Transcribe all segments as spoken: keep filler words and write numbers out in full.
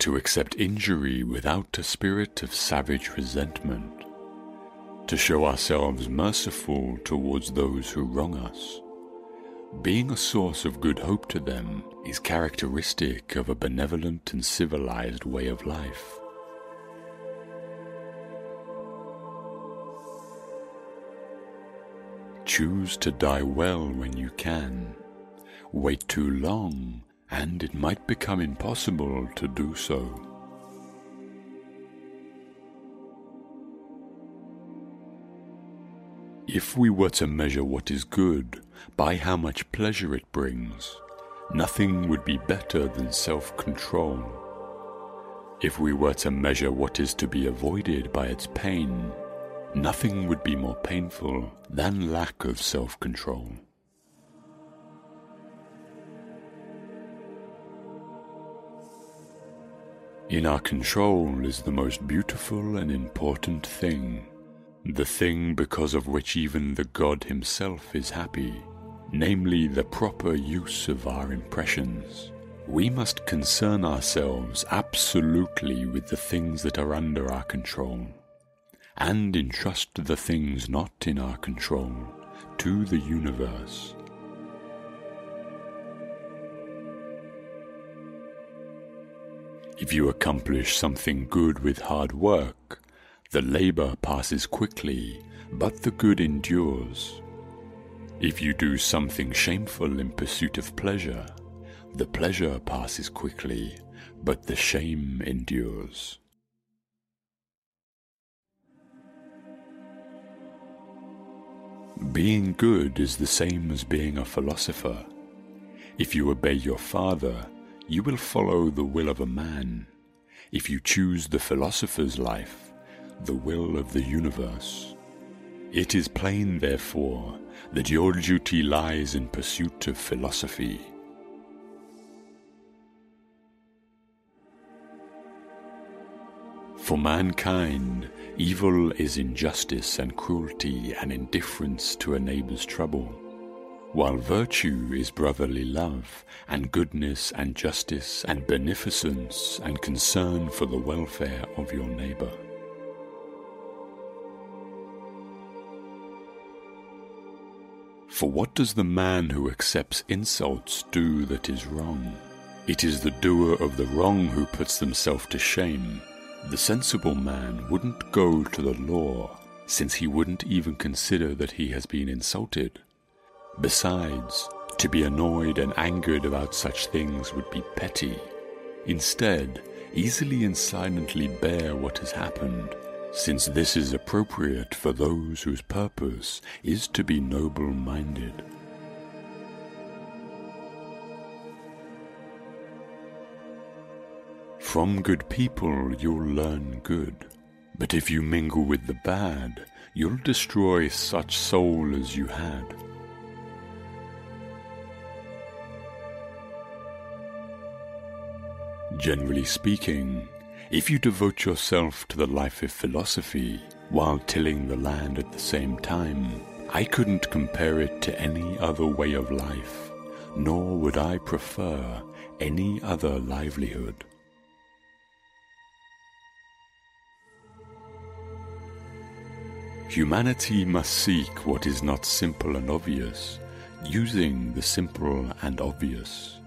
to accept injury without a spirit of savage resentment, to show ourselves merciful towards those who wrong us. Being a source of good hope to them is characteristic of a benevolent and civilized way of life. Choose to die well when you can. Wait too long, and it might become impossible to do so. If we were to measure what is good by how much pleasure it brings, nothing would be better than self-control. If we were to measure what is to be avoided by its pain, nothing would be more painful than lack of self-control. In our control is the most beautiful and important thing, the thing because of which even the God himself is happy, namely the proper use of our impressions. We must concern ourselves absolutely with the things that are under our control, and entrust the things not in our control to the universe. If you accomplish something good with hard work, the labor passes quickly, but the good endures. If you do something shameful in pursuit of pleasure, the pleasure passes quickly, but the shame endures. Being good is the same as being a philosopher. If you obey your father, you will follow the will of a man. If you choose the philosopher's life, the will of the universe. It is plain, therefore, that your duty lies in pursuit of philosophy. For mankind, evil is injustice and cruelty and indifference to a neighbor's trouble, while virtue is brotherly love and goodness and justice and beneficence and concern for the welfare of your neighbor. For what does the man who accepts insults do that is wrong? It is the doer of the wrong who puts themselves to shame. The sensible man wouldn't go to the law, since he wouldn't even consider that he has been insulted. Besides, to be annoyed and angered about such things would be petty. Instead, easily and silently bear what has happened, since this is appropriate for those whose purpose is to be noble-minded. From good people you'll learn good, but if you mingle with the bad, you'll destroy such soul as you had. Generally speaking, if you devote yourself to the life of philosophy while tilling the land at the same time, I couldn't compare it to any other way of life, nor would I prefer any other livelihood. Humanity must seek what is not simple and obvious, using the simple and obvious.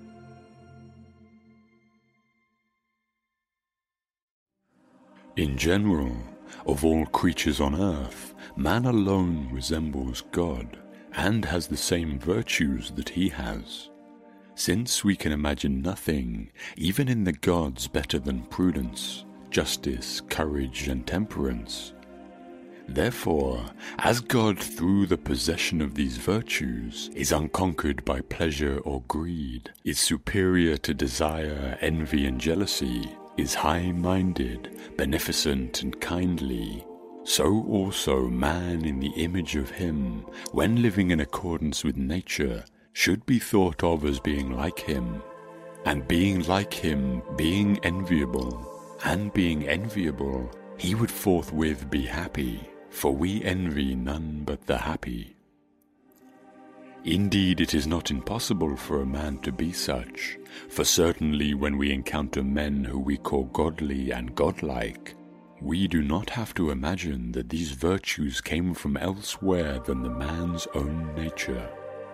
In general, of all creatures on earth, man alone resembles God, and has the same virtues that he has. Since we can imagine nothing, even in the gods, better than prudence, justice, courage, and temperance. Therefore, as God through the possession of these virtues is unconquered by pleasure or greed, is superior to desire, envy, and jealousy, is high-minded, beneficent, and kindly, so also man in the image of him, when living in accordance with nature, should be thought of as being like him, and being like him, being enviable, and being enviable, he would forthwith be happy, for we envy none but the happy. Indeed, it is not impossible for a man to be such, for certainly when we encounter men who we call godly and godlike, we do not have to imagine that these virtues came from elsewhere than the man's own nature.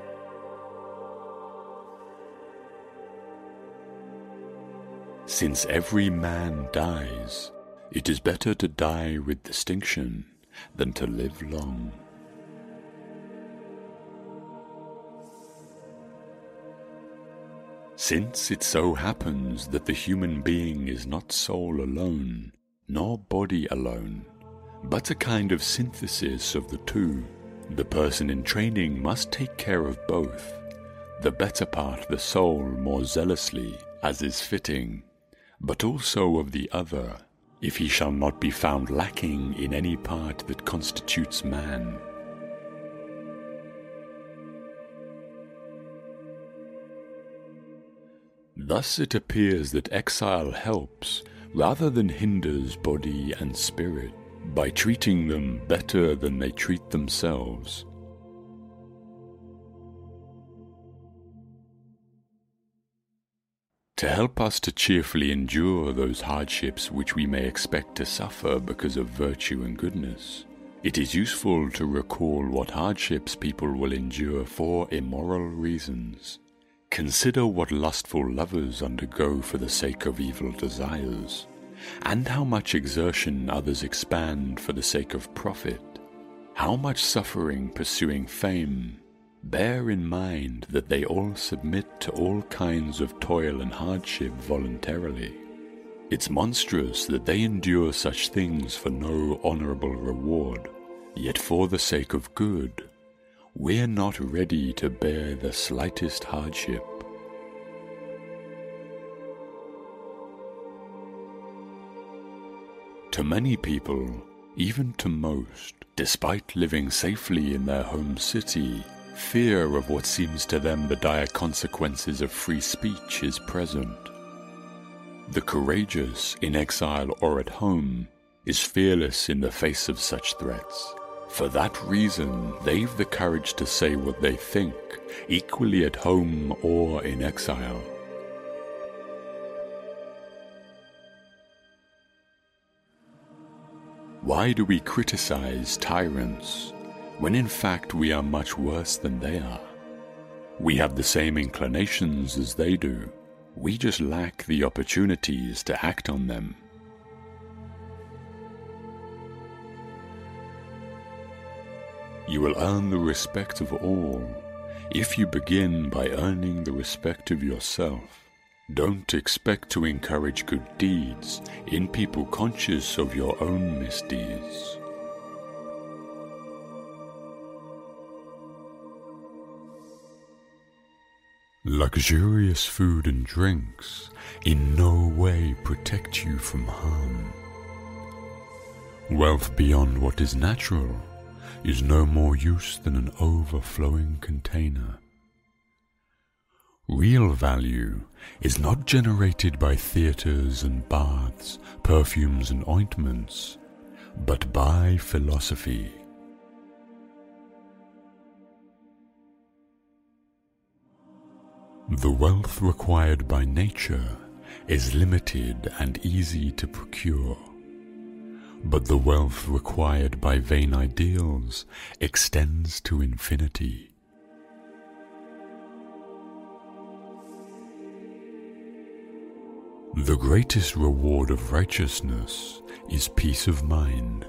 Since every man dies, it is better to die with distinction than to live long. Since it so happens that the human being is not soul alone, nor body alone, but a kind of synthesis of the two, the person in training must take care of both, the better part, the soul, more zealously, as is fitting, but also of the other, if he shall not be found lacking in any part that constitutes man. Thus it appears that exile helps, rather than hinders body and spirit, by treating them better than they treat themselves. To help us to cheerfully endure those hardships which we may expect to suffer because of virtue and goodness, it is useful to recall what hardships people will endure for immoral reasons. Consider what lustful lovers undergo for the sake of evil desires, and how much exertion others expand for the sake of profit, how much suffering pursuing fame. Bear in mind that they all submit to all kinds of toil and hardship voluntarily. It's monstrous that they endure such things for no honorable reward, yet for the sake of good, we're not ready to bear the slightest hardship. To many people, even to most, despite living safely in their home city, fear of what seems to them the dire consequences of free speech is present. The courageous, in exile or at home, is fearless in the face of such threats. For that reason, they've the courage to say what they think, equally at home or in exile. Why do we criticize tyrants, when in fact we are much worse than they are? We have the same inclinations as they do. We just lack the opportunities to act on them. You will earn the respect of all if you begin by earning the respect of yourself. Don't expect to encourage good deeds in people conscious of your own misdeeds. Luxurious food and drinks in no way protect you from harm. Wealth beyond what is natural is no more use than an overflowing container. Real value is not generated by theatres and baths, perfumes and ointments, but by philosophy. The wealth required by nature is limited and easy to procure, but the wealth required by vain ideals extends to infinity. The greatest reward of righteousness is peace of mind.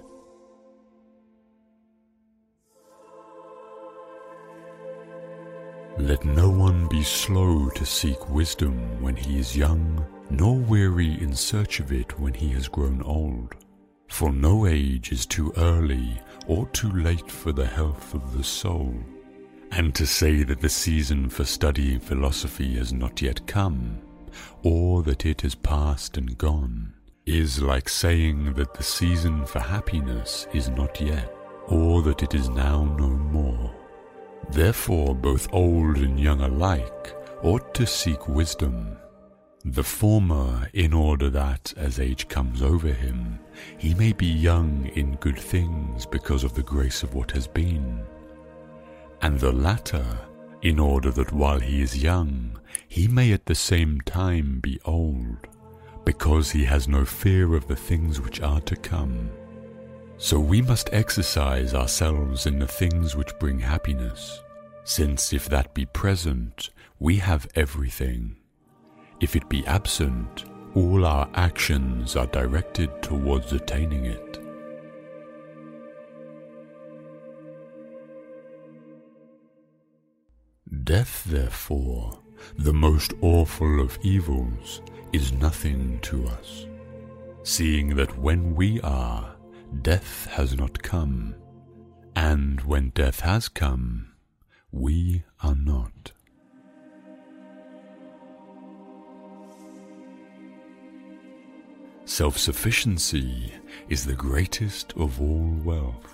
Let no one be slow to seek wisdom when he is young, nor weary in search of it when he has grown old. For no age is too early or too late for the health of the soul. And to say that the season for studying philosophy has not yet come, or that it is past and gone, is like saying that the season for happiness is not yet, or that it is now no more. Therefore both old and young alike ought to seek wisdom, the former in order that, as age comes over him, he may be young in good things because of the grace of what has been, and the latter in order that while he is young, he may at the same time be old, because he has no fear of the things which are to come. So we must exercise ourselves in the things which bring happiness, since if that be present, we have everything. If it be absent, all our actions are directed towards attaining it. Death, therefore, the most awful of evils, is nothing to us, seeing that when we are, death has not come, and when death has come, we are not. Self-sufficiency is the greatest of all wealth.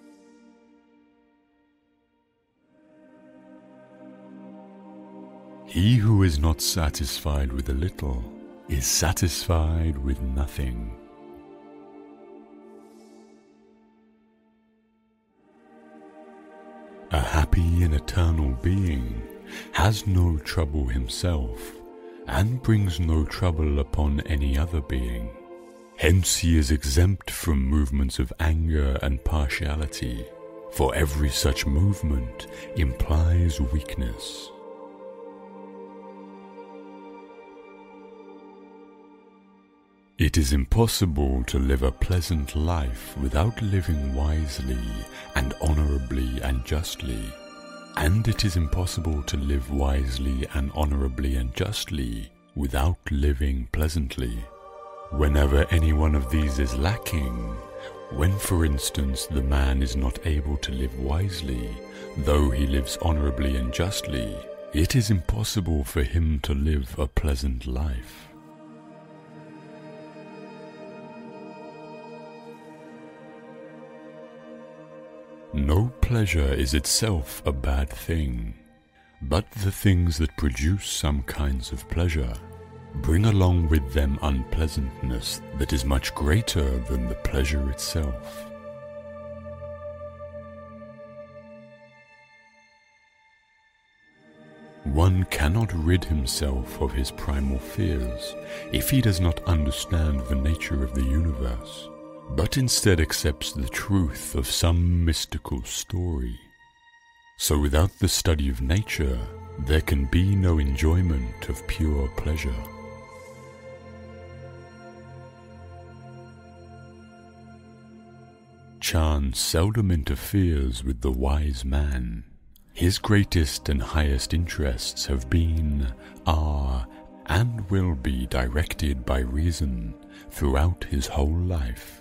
He who is not satisfied with a little is satisfied with nothing. A happy and eternal being has no trouble himself and brings no trouble upon any other being. Hence he is exempt from movements of anger and partiality, for every such movement implies weakness. It is impossible to live a pleasant life without living wisely and honorably and justly, and it is impossible to live wisely and honorably and justly without living pleasantly. Whenever any one of these is lacking, when for instance the man is not able to live wisely, though he lives honorably and justly, it is impossible for him to live a pleasant life. No pleasure is itself a bad thing, but the things that produce some kinds of pleasure bring along with them unpleasantness that is much greater than the pleasure itself. One cannot rid himself of his primal fears if he does not understand the nature of the universe, but instead accepts the truth of some mystical story. So without the study of nature, there can be no enjoyment of pure pleasure. Chance seldom interferes with the wise man. His greatest and highest interests have been, are, and will be directed by reason throughout his whole life.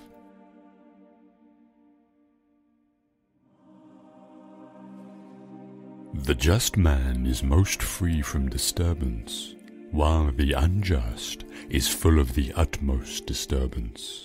The just man is most free from disturbance, while the unjust is full of the utmost disturbance.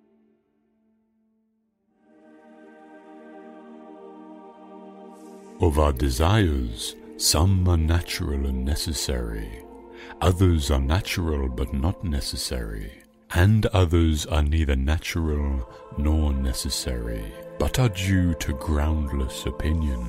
Of our desires, some are natural and necessary, others are natural but not necessary, and others are neither natural nor necessary, but are due to groundless opinion.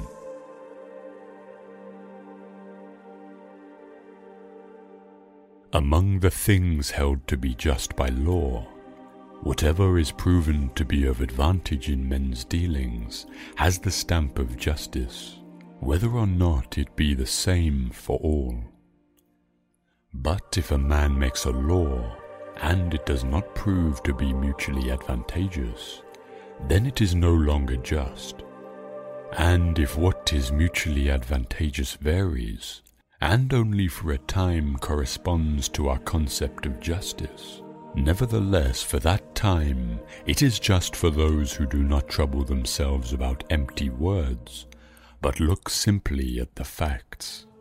Among the things held to be just by law, whatever is proven to be of advantage in men's dealings has the stamp of justice, whether or not it be the same for all. But if a man makes a law, and it does not prove to be mutually advantageous, then it is no longer just. And if what is mutually advantageous varies, and only for a time corresponds to our concept of justice, nevertheless for that time it is just for those who do not trouble themselves about empty words, but look simply at the facts.